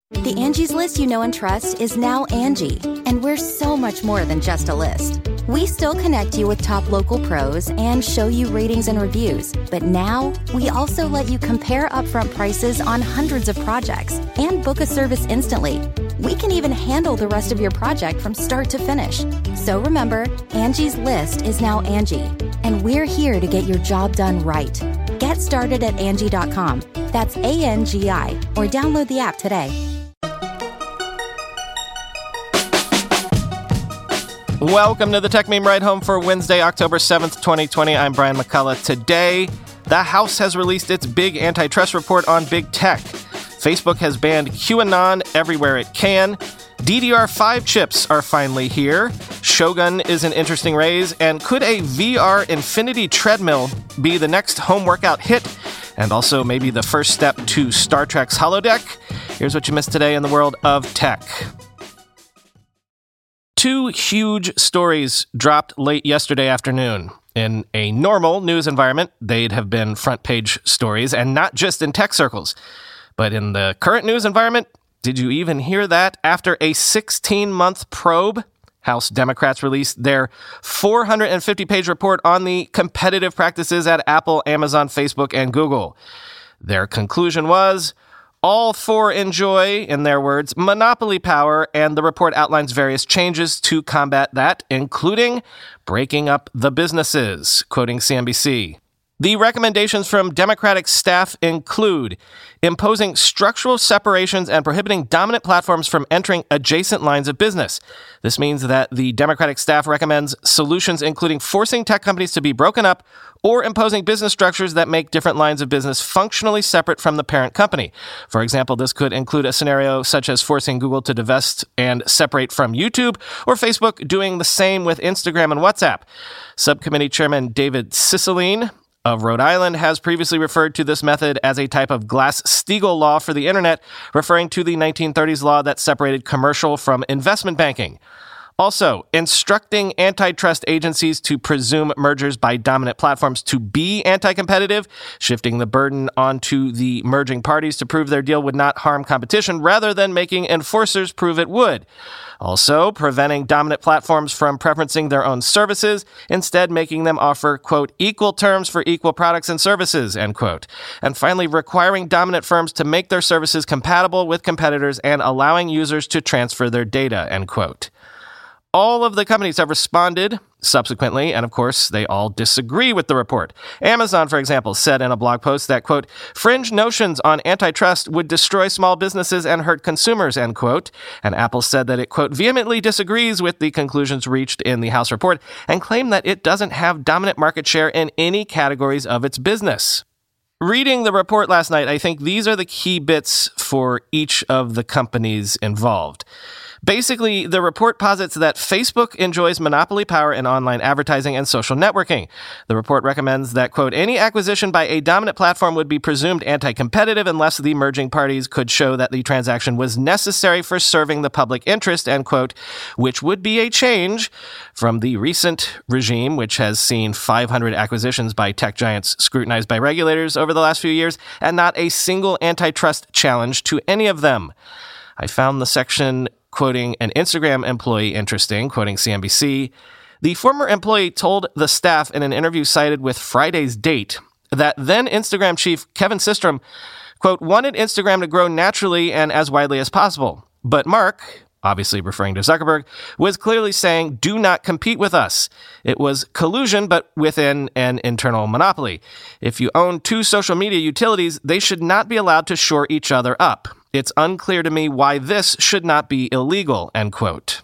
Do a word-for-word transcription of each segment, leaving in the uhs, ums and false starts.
The Angie's List you know and trust is now Angie, and we're so much more than just a list. We still connect you with top local pros and show you ratings and reviews, but now we also let you compare upfront prices on hundreds of projects and book a service instantly. We can even handle the rest of your project from start to finish. So remember, Angie's List is now Angie, and we're here to get your job done right. Get started at Angie dot com. That's A N G I, or download the app today. Welcome to the Tech Meme Ride Home for Wednesday, October seventh, twenty twenty. I'm Brian McCullough. Today, the House has released its big antitrust report on big tech. Facebook has banned QAnon everywhere it can. D D R five chips are finally here. Shogun is an interesting raise. And could a V R infinity treadmill be the next home workout hit? And also maybe the first step to Star Trek's holodeck? Here's what you missed today in the world of tech. Two huge stories dropped late yesterday afternoon. In a normal news environment, they'd have been front-page stories, and not just in tech circles. But in the current news environment, did you even hear that? After a sixteen-month probe, House Democrats released their four hundred fifty page report on the competitive practices at Apple, Amazon, Facebook, and Google. Their conclusion was, all four enjoy, in their words, monopoly power, and the report outlines various changes to combat that, including breaking up the businesses, quoting C N B C. The recommendations from Democratic staff include imposing structural separations and prohibiting dominant platforms from entering adjacent lines of business. This means that the Democratic staff recommends solutions including forcing tech companies to be broken up or imposing business structures that make different lines of business functionally separate from the parent company. For example, this could include a scenario such as forcing Google to divest and separate from YouTube, or Facebook doing the same with Instagram and WhatsApp. Subcommittee Chairman David Cicilline of Rhode Island has previously referred to this method as a type of Glass-Steagall law for the internet, referring to the nineteen thirties law that separated commercial from investment banking. Also, instructing antitrust agencies to presume mergers by dominant platforms to be anti-competitive, shifting the burden onto the merging parties to prove their deal would not harm competition rather than making enforcers prove it would. Also, preventing dominant platforms from preferencing their own services, instead making them offer, quote, equal terms for equal products and services, end quote. And finally, requiring dominant firms to make their services compatible with competitors and allowing users to transfer their data, end quote. All of the companies have responded subsequently, and of course, they all disagree with the report. Amazon, for example, said in a blog post that, quote, fringe notions on antitrust would destroy small businesses and hurt consumers, end quote. And Apple said that it, quote, vehemently disagrees with the conclusions reached in the House report and claimed that it doesn't have dominant market share in any categories of its business. Reading the report last night, I think these are the key bits for each of the companies involved. Basically, the report posits that Facebook enjoys monopoly power in online advertising and social networking. The report recommends that, quote, any acquisition by a dominant platform would be presumed anti-competitive unless the merging parties could show that the transaction was necessary for serving the public interest, end quote, which would be a change from the recent regime, which has seen five hundred acquisitions by tech giants scrutinized by regulators over the last few years, and not a single antitrust challenge to any of them. I found the section quoting an Instagram employee interesting, quoting C N B C. The former employee told the staff in an interview cited with Friday's Date that then Instagram chief Kevin Systrom, quote, wanted Instagram to grow naturally and as widely as possible. But Mark, obviously referring to Zuckerberg, was clearly saying, do not compete with us. It was collusion, but within an internal monopoly. If you own two social media utilities, they should not be allowed to shore each other up. It's unclear to me why this should not be illegal, end quote.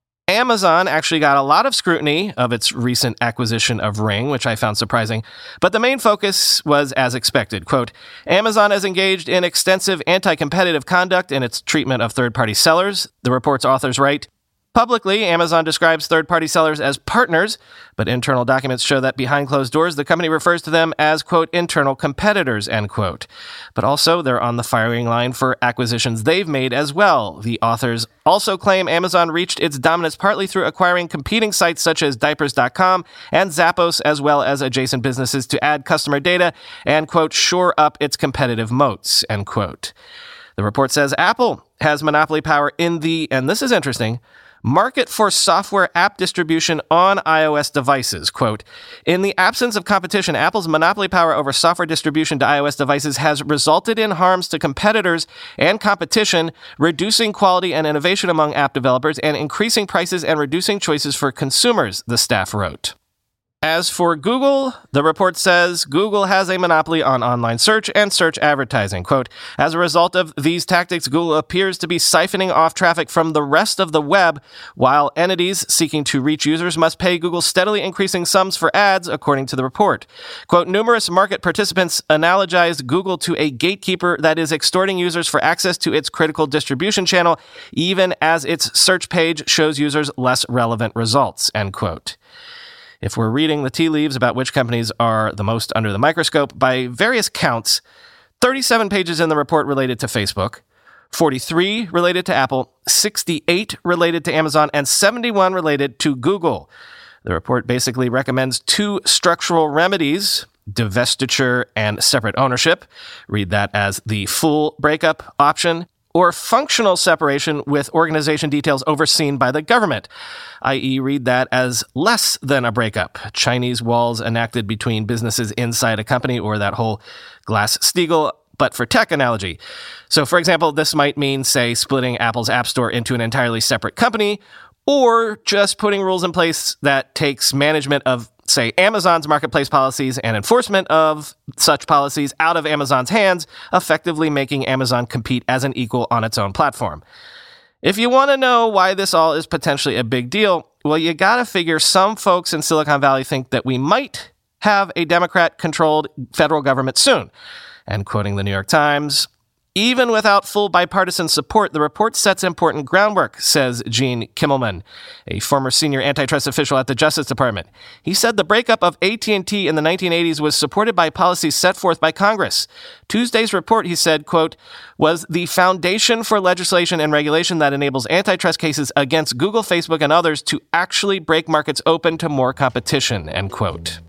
Amazon actually got a lot of scrutiny of its recent acquisition of Ring, which I found surprising, but the main focus was as expected. Quote, Amazon has engaged in extensive anti-competitive conduct in its treatment of third-party sellers, the report's authors write. Publicly, Amazon describes third-party sellers as partners, but internal documents show that behind closed doors, the company refers to them as, quote, internal competitors, end quote. But also, they're on the firing line for acquisitions they've made as well. The authors also claim Amazon reached its dominance partly through acquiring competing sites such as diapers dot com and Zappos, as well as adjacent businesses to add customer data and, quote, shore up its competitive moats, end quote. The report says Apple has monopoly power in the, and this is interesting, market for software app distribution on iOS devices. Quote, in the absence of competition, Apple's monopoly power over software distribution to iOS devices has resulted in harms to competitors and competition, reducing quality and innovation among app developers, and increasing prices and reducing choices for consumers, the staff wrote. As for Google, the report says Google has a monopoly on online search and search advertising. Quote, as a result of these tactics, Google appears to be siphoning off traffic from the rest of the web, while entities seeking to reach users must pay Google steadily increasing sums for ads, according to the report. Quote, numerous market participants analogized Google to a gatekeeper that is extorting users for access to its critical distribution channel, even as its search page shows users less relevant results, end quote. If we're reading the tea leaves about which companies are the most under the microscope, by various counts, thirty-seven pages in the report related to Facebook, forty-three related to Apple, sixty-eight related to Amazon, and seventy-one related to Google. The report basically recommends two structural remedies, divestiture and separate ownership. Read that as the full breakup option, or functional separation with organization details overseen by the government, that is read that as less than a breakup. Chinese walls enacted between businesses inside a company, or that whole Glass-Steagall, but for tech analogy. So, for example, this might mean, say, splitting Apple's App Store into an entirely separate company, or just putting rules in place that takes management of, say, Amazon's marketplace policies and enforcement of such policies out of Amazon's hands, effectively making Amazon compete as an equal on its own platform. If you want to know why this all is potentially a big deal, well, you gotta figure some folks in Silicon Valley think that we might have a Democrat-controlled federal government soon. And quoting the New York Times, even without full bipartisan support, the report sets important groundwork, says Gene Kimmelman, a former senior antitrust official at the Justice Department. He said the breakup of A T and T in the nineteen eighties was supported by policies set forth by Congress. Tuesday's report, he said, quote, was the foundation for legislation and regulation that enables antitrust cases against Google, Facebook, and others to actually break markets open to more competition, end quote.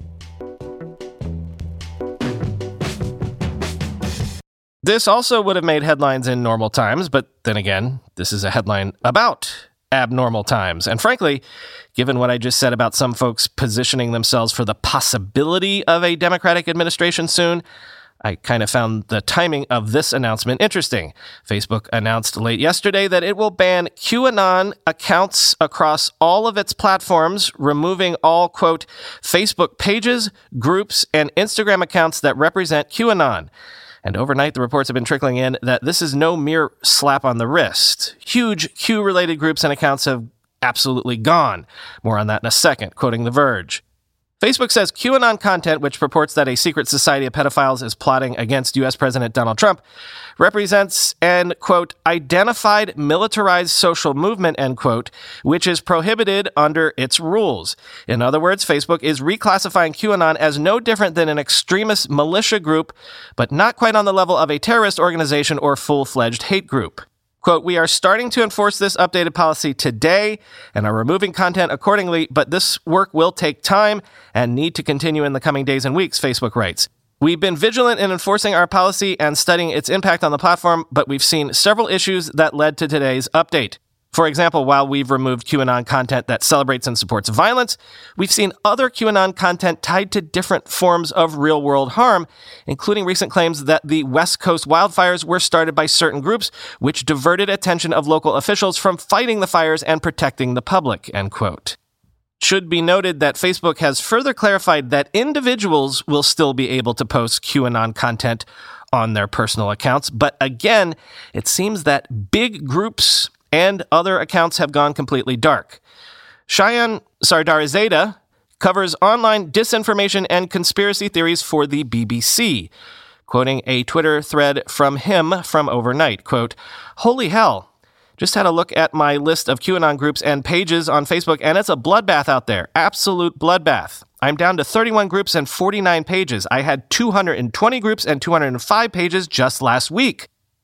This also would have made headlines in normal times, but then again, this is a headline about abnormal times. And frankly, given what I just said about some folks positioning themselves for the possibility of a Democratic administration soon, I kind of found the timing of this announcement interesting. Facebook announced late yesterday that it will ban QAnon accounts across all of its platforms, removing all, quote, Facebook pages, groups, and Instagram accounts that represent QAnon. And overnight, the reports have been trickling in that this is no mere slap on the wrist. Huge Q-related groups and accounts have absolutely gone. More on that in a second, quoting The Verge. Facebook says QAnon content, which purports that a secret society of pedophiles is plotting against U S President Donald Trump, represents an, quote, identified militarized social movement, end quote, which is prohibited under its rules. In other words, Facebook is reclassifying QAnon as no different than an extremist militia group, but not quite on the level of a terrorist organization or full-fledged hate group. Quote, we are starting to enforce this updated policy today and are removing content accordingly, but this work will take time and need to continue in the coming days and weeks, Facebook writes. We've been vigilant in enforcing our policy and studying its impact on the platform, but we've seen several issues that led to today's update. For example, while we've removed QAnon content that celebrates and supports violence, we've seen other QAnon content tied to different forms of real-world harm, including recent claims that the West Coast wildfires were started by certain groups, which diverted attention of local officials from fighting the fires and protecting the public, end quote. Should be noted that Facebook has further clarified that individuals will still be able to post QAnon content on their personal accounts, but again, it seems that big groups and other accounts have gone completely dark. Cheyenne Sardarizadeh covers online disinformation and conspiracy theories for the B B C, quoting a Twitter thread from him from overnight, quote, holy hell, just had a look at my list of QAnon groups and pages on Facebook, and it's a bloodbath out there, absolute bloodbath. I'm down to thirty-one groups and forty-nine pages. I had two hundred twenty groups and two hundred five pages just last week.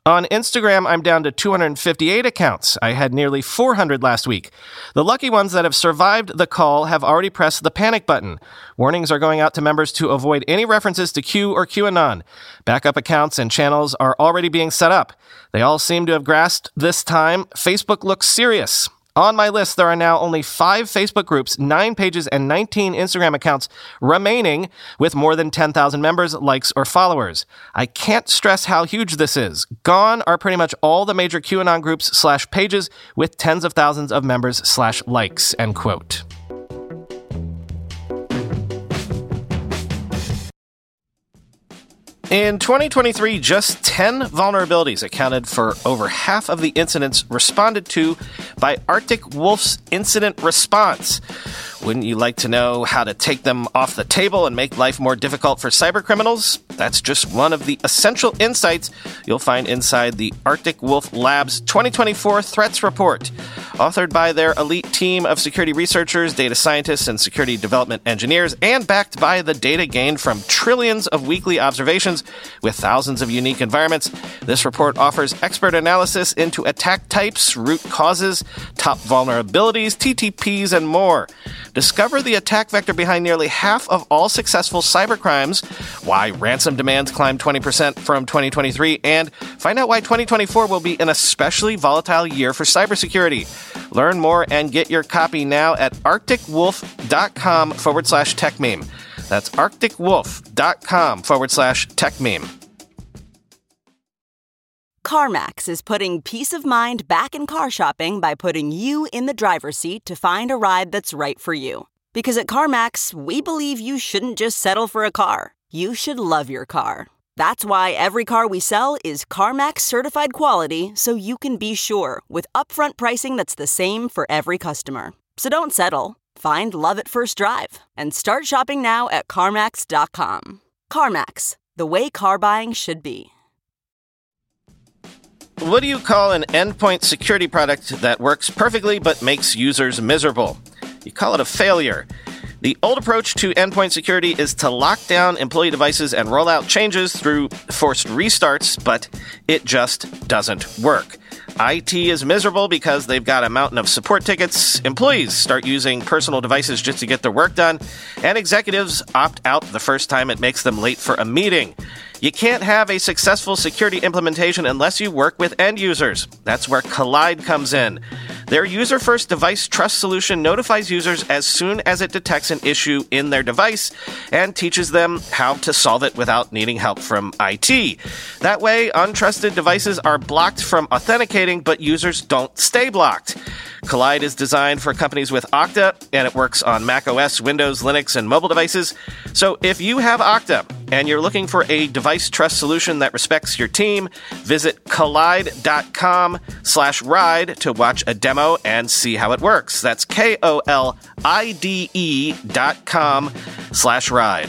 On Instagram, I'm down to two hundred fifty-eight accounts. I had nearly four hundred last week. The lucky ones that have survived the call have already pressed the panic button. Warnings are going out to members to avoid any references to Q or QAnon. Backup accounts and channels are already being set up. They all seem to have grasped this time. Facebook looks serious. On my list, there are now only five Facebook groups, nine pages, and nineteen Instagram accounts remaining with more than ten thousand members, likes, or followers. I can't stress how huge this is. Gone are pretty much all the major QAnon groups slash pages with tens of thousands of members slash likes, end quote. In twenty twenty-three, just ten vulnerabilities accounted for over half of the incidents responded to by Arctic Wolf's incident response. Wouldn't you like to know how to take them off the table and make life more difficult for cybercriminals? That's just one of the essential insights you'll find inside the Arctic Wolf Labs twenty twenty-four Threats Report. Authored by their elite team of security researchers, data scientists, and security development engineers, and backed by the data gained from trillions of weekly observations with thousands of unique environments, this report offers expert analysis into attack types, root causes, top vulnerabilities, T T Ps, and more. Discover the attack vector behind nearly half of all successful cybercrimes, why ransom demands climbed twenty percent from twenty twenty-three, and find out why twenty twenty-four will be an especially volatile year for cybersecurity. Learn more and get your copy now at arcticwolf.com forward slash techmeme. That's arcticwolf.com forward slash techmeme. CarMax is putting peace of mind back in car shopping by putting you in the driver's seat to find a ride that's right for you. Because at CarMax, we believe you shouldn't just settle for a car. You should love your car. That's why every car we sell is CarMax certified quality, so you can be sure with upfront pricing that's the same for every customer. So don't settle. Find love at first drive and start shopping now at CarMax dot com. CarMax, the way car buying should be. What do you call an endpoint security product that works perfectly but makes users miserable? You call it a failure. The old approach to endpoint security is to lock down employee devices and roll out changes through forced restarts, but it just doesn't work. I T is miserable because they've got a mountain of support tickets, employees start using personal devices just to get their work done, and executives opt out the first time it makes them late for a meeting. You can't have a successful security implementation unless you work with end users. That's where Kolide comes in. Their user-first device trust solution notifies users as soon as it detects an issue in their device and teaches them how to solve it without needing help from I T. That way, untrusted devices are blocked from authenticating, but users don't stay blocked. Kolide is designed for companies with Okta, and it works on macOS, Windows, Linux, and mobile devices. So if you have Okta and you're looking for a device trust solution that respects your team, visit kolide.com slash ride to watch a demo and see how it works. That's K O L I D E dot com slash ride.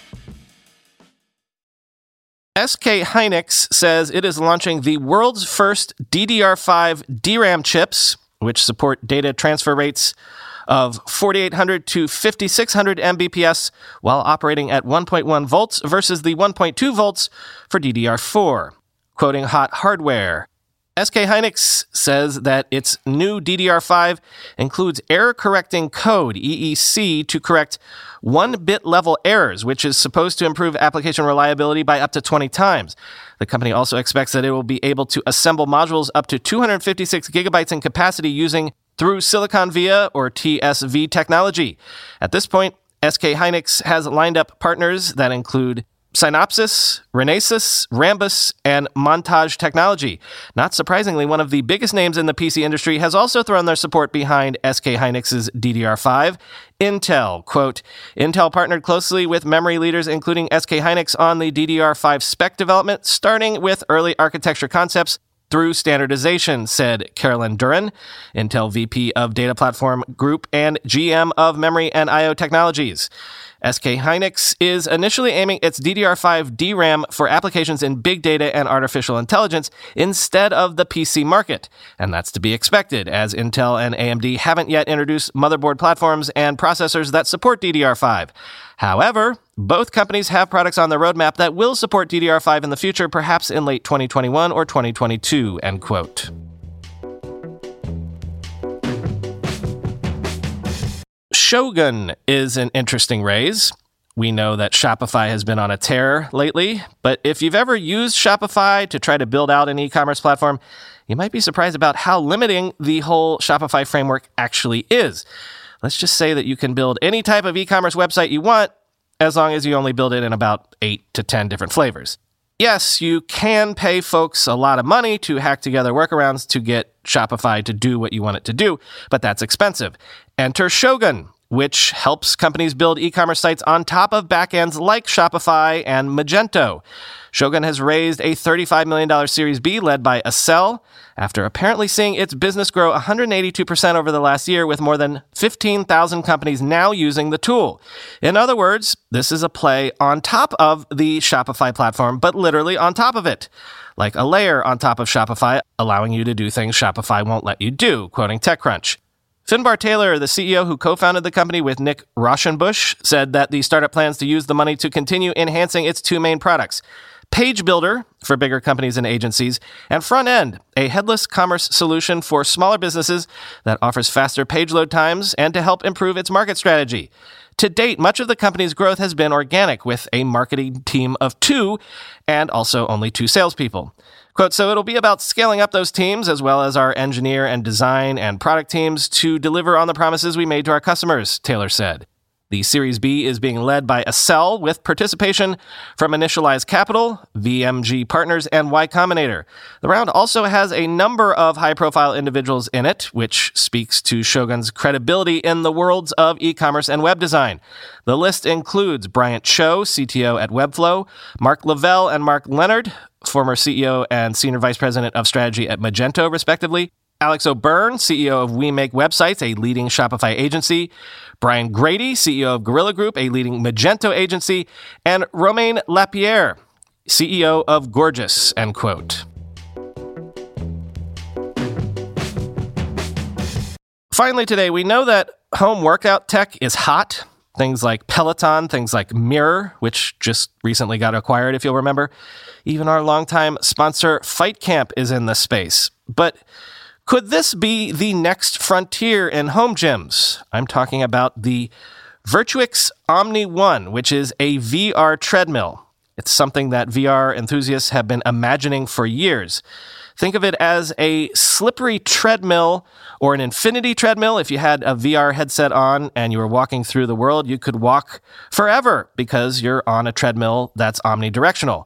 S K Hynix says it is launching the world's first D D R five D RAM chips, which support data transfer rates of forty-eight hundred to fifty-six hundred megabits per second while operating at one point one volts versus the one point two volts for D D R four. Quoting Hot Hardware, S K Hynix says that its new D D R five includes error-correcting code, E E C, to correct one-bit level errors, which is supposed to improve application reliability by up to twenty times. The company also expects that it will be able to assemble modules up to two hundred fifty-six gigabytes in capacity using through Silicon Via or T S V technology. At this point, S K Hynix has lined up partners that include Synopsys, Renesas, Rambus, and Montage Technology. Not surprisingly, one of the biggest names in the P C industry has also thrown their support behind S K Hynix's D D R five. Intel, quote, Intel partnered closely with memory leaders including S K Hynix on the D D R five spec development, starting with early architecture concepts through standardization, said Carolyn Duran, Intel V P of Data Platform Group and G M of Memory and I O Technologies. S K Hynix is initially aiming its D D R five D RAM for applications in big data and artificial intelligence instead of the P C market. And that's to be expected, as Intel and A M D haven't yet introduced motherboard platforms and processors that support D D R five. However, both companies have products on their roadmap that will support D D R five in the future, perhaps in late twenty twenty-one or twenty twenty-two, end quote. Shogun is an interesting raise. We know that Shopify has been on a tear lately, but if you've ever used Shopify to try to build out an e-commerce platform, you might be surprised about how limiting the whole Shopify framework actually is. Let's just say that you can build any type of e-commerce website you want, as long as you only build it in about eight to ten different flavors. Yes, you can pay folks a lot of money to hack together workarounds to get Shopify to do what you want it to do, but that's expensive. Enter Shogun, which helps companies build e-commerce sites on top of backends like Shopify and Magento. Shogun has raised a thirty-five million dollars Series B led by Accel, after apparently seeing its business grow one hundred eighty-two percent over the last year, with more than fifteen thousand companies now using the tool. In other words, this is a play on top of the Shopify platform, but literally on top of it, like a layer on top of Shopify, allowing you to do things Shopify won't let you do, quoting TechCrunch. Finbar Taylor, the C E O who co-founded the company with Nick Rauschenbusch, said that the startup plans to use the money to continue enhancing its two main products: Page Builder for bigger companies and agencies, and Front End, a headless commerce solution for smaller businesses that offers faster page load times and to help improve its market strategy. To date, much of the company's growth has been organic, with a marketing team of two and also only two salespeople. Quote, so it'll be about scaling up those teams, as well as our engineer and design and product teams, to deliver on the promises we made to our customers, Taylor said. The Series B is being led by Accel, with participation from Initialize Capital, V M G Partners, and Y Combinator. The round also has a number of high-profile individuals in it, which speaks to Shogun's credibility in the worlds of e-commerce and web design. The list includes Bryant Cho, C T O at Webflow, Mark Lavelle and Mark Leonard, former C E O and Senior Vice President of Strategy at Magento, respectively, Alex O'Byrne, C E O of We Make Websites, a leading Shopify agency, Brian Grady, C E O of Gorilla Group, a leading Magento agency, and Romain Lapierre, C E O of Gorgias, end quote. Finally today, we know that home workout tech is hot. Things like Peloton, things like Mirror, which just recently got acquired, if you'll remember. Even our longtime sponsor, Fight Camp, is in this space. But could this be the next frontier in home gyms? I'm talking about the Virtuix Omni One, which is a V R treadmill. It's something that V R enthusiasts have been imagining for years. Think of it as a slippery treadmill or an infinity treadmill. If you had a V R headset on and you were walking through the world, you could walk forever because you're on a treadmill that's omnidirectional.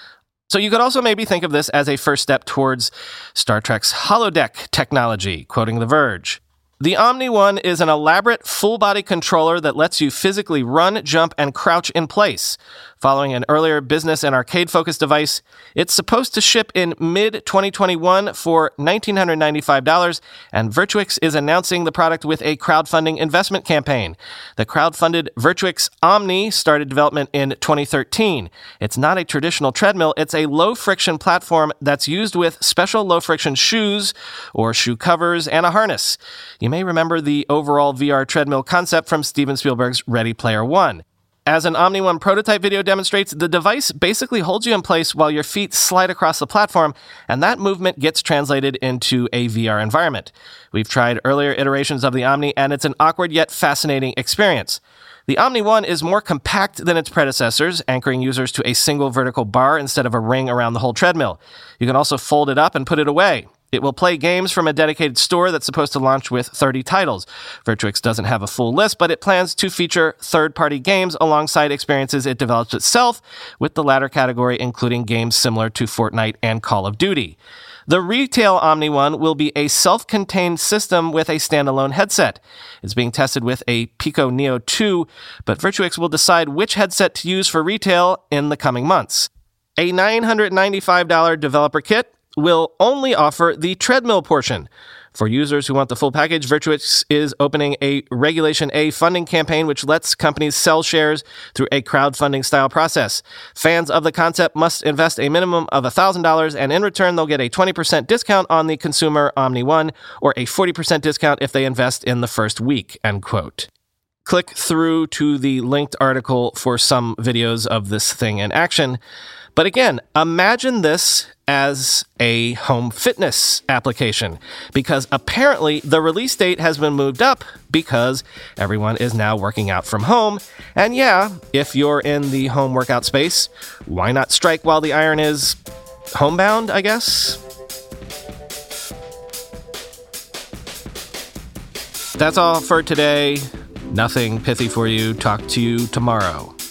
So you could also maybe think of this as a first step towards Star Trek's holodeck technology, quoting The Verge. The Omni One is an elaborate full-body controller that lets you physically run, jump, and crouch in place. Following an earlier business and arcade-focused device, it's supposed to ship in mid twenty twenty-one for one thousand nine hundred ninety-five dollars, and Virtuix is announcing the product with a crowdfunding investment campaign. The crowdfunded Virtuix Omni started development in twenty thirteen. It's not a traditional treadmill, it's a low-friction platform that's used with special low-friction shoes or shoe covers and a harness. You may remember the overall V R treadmill concept from Steven Spielberg's Ready Player One. As an Omni One prototype video demonstrates, the device basically holds you in place while your feet slide across the platform, and that movement gets translated into a V R environment. We've tried earlier iterations of the Omni, and it's an awkward yet fascinating experience. The Omni One is more compact than its predecessors, anchoring users to a single vertical bar instead of a ring around the whole treadmill. You can also fold it up and put it away. It will play games from a dedicated store that's supposed to launch with thirty titles. Virtuix doesn't have a full list, but it plans to feature third-party games alongside experiences it develops itself, with the latter category including games similar to Fortnite and Call of Duty. The retail Omni One will be a self-contained system with a standalone headset. It's being tested with a Pico Neo two, but Virtuix will decide which headset to use for retail in the coming months. A nine hundred ninety-five dollars developer kit, will only offer the treadmill portion. For users who want the full package, Virtuix is opening a Regulation A funding campaign which lets companies sell shares through a crowdfunding style process. Fans of the concept must invest a minimum of one thousand dollars, and in return they'll get a twenty percent discount on the consumer Omni One or a forty percent discount if they invest in the first week, end quote. Click through to the linked article for some videos of this thing in action. But again, imagine this as a home fitness application, because apparently the release date has been moved up because everyone is now working out from home. And yeah, if you're in the home workout space, why not strike while the iron is homebound, I guess? That's all for today. Nothing pithy for you. Talk to you tomorrow.